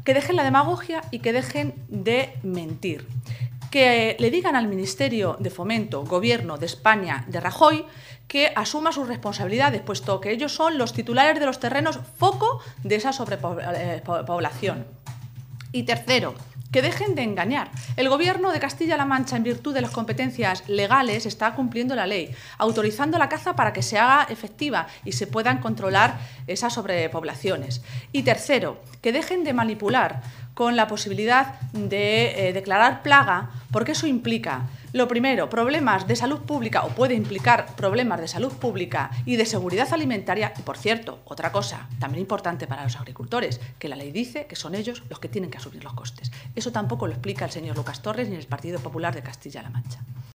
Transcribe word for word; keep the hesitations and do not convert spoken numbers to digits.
que dejen la demagogia y que dejen de mentir. Que le digan al Ministerio de Fomento, Gobierno de España, de Rajoy, que asuma sus responsabilidades, puesto que ellos son los titulares de los terrenos foco de esa sobrepoblación. Y tercero, que dejen de engañar. El Gobierno de Castilla-La Mancha, en virtud de las competencias legales, está cumpliendo la ley, autorizando la caza para que se haga efectiva y se puedan controlar esas sobrepoblaciones. Y tercero, que dejen de manipular con la posibilidad de eh, declarar plaga, porque eso implica, lo primero, problemas de salud pública, o puede implicar problemas de salud pública y de seguridad alimentaria. Y, por cierto, otra cosa también importante para los agricultores, que la ley dice que son ellos los que tienen que asumir los costes. Eso tampoco lo explica el señor Lucas Torres ni el Partido Popular de Castilla-La Mancha.